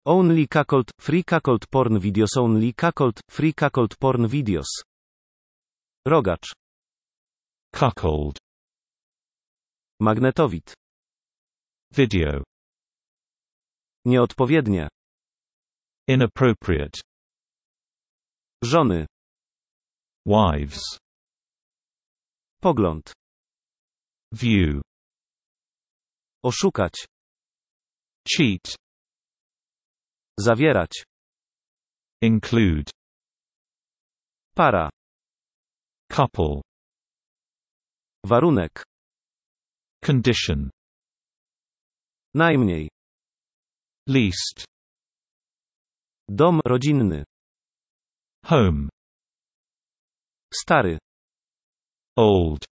Only cuckold, free cuckold porn videos. Only cuckold, free cuckold porn videos. Rogacz. Cuckold. Magnetowid. Video. Nieodpowiednie. Inappropriate. Żony. Wives. Pogląd. View. Oszukać. Cheat. Zawierać. Include. Para. Couple. Warunek. Condition. Najmniej. Least. Dom rodzinny. Home. Stary. Old.